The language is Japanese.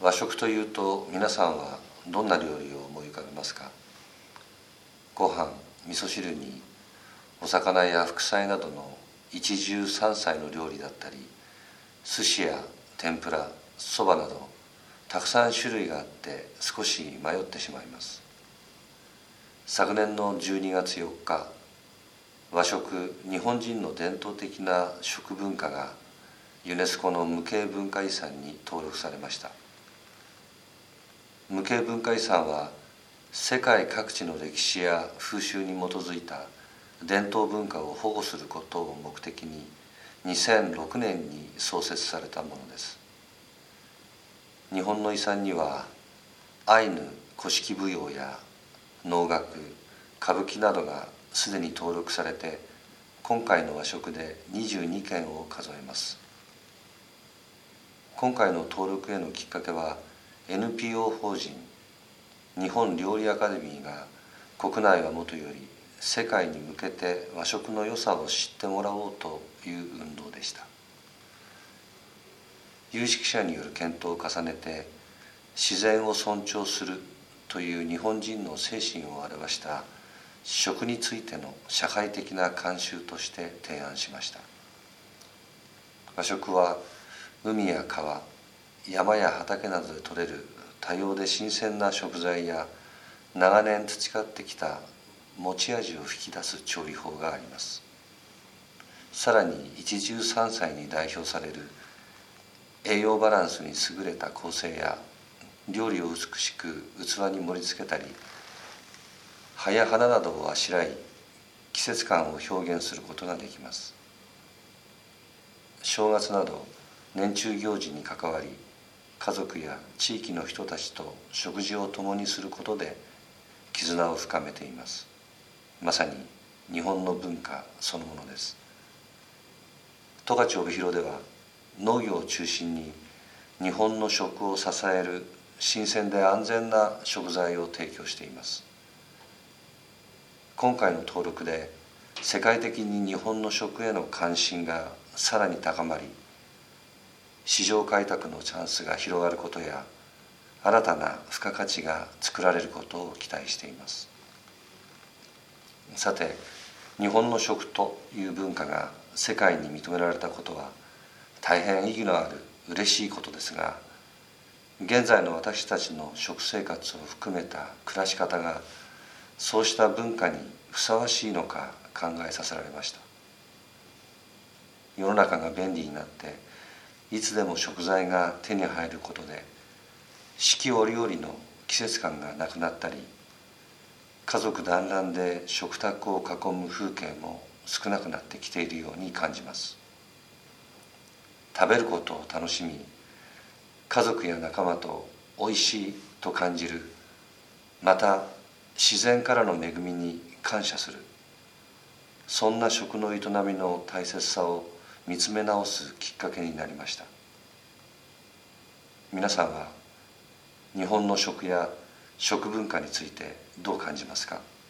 和食というと皆さんはどんな料理を思い浮かべますか？ご飯、味噌汁にお魚や副菜などの一汁三菜の料理だったり、寿司や天ぷら、そばなどたくさん種類があって少し迷ってしまいます。昨年の12月4日、和食日本人の伝統的な食文化がユネスコの無形文化遺産に登録されました。無形文化遺産は世界各地の歴史や風習に基づいた伝統文化を保護することを目的に2006年に創設されたものです。日本の遺産にはアイヌ古式舞踊や能楽、歌舞伎などがすでに登録されて、今回の和食で22件を数えます。今回の登録へのきっかけは、NPO 法人日本料理アカデミーが国内はもとより世界に向けて和食の良さを知ってもらおうという運動でした。有識者による検討を重ねて、自然を尊重するという日本人の精神を表した食についての社会的な慣習として提案しました。和食は海や川、山や畑などで採れる多様で新鮮な食材や長年培ってきた持ち味を引き出す調理法があります。さらに一汁三菜に代表される栄養バランスに優れた構成や料理を美しく器に盛り付けたり、葉や花などをあしらい季節感を表現することができます。正月など年中行事に関わり、家族や地域の人たちと食事を共にすることで絆を深めています。まさに日本の文化そのものです。十勝帯広では農業を中心に日本の食を支える新鮮で安全な食材を提供しています。今回の登録で世界的に日本の食への関心がさらに高まり、市場開拓のチャンスが広がることや新たな付加価値が作られることを期待しています。さて、日本の食という文化が世界に認められたことは大変意義のある嬉しいことですが、現在の私たちの食生活を含めた暮らし方がそうした文化にふさわしいのか考えさせられました。世の中が便利になっていつでも食材が手に入ることで四季折々の季節感がなくなったり、家族団らんで食卓を囲む風景も少なくなってきているように感じます。食べることを楽しみ、家族や仲間とおいしいと感じる、また自然からの恵みに感謝する、そんな食の営みの大切さを見つめ直すきっかけになりました。皆さんは日本の食や食文化についてどう感じますか？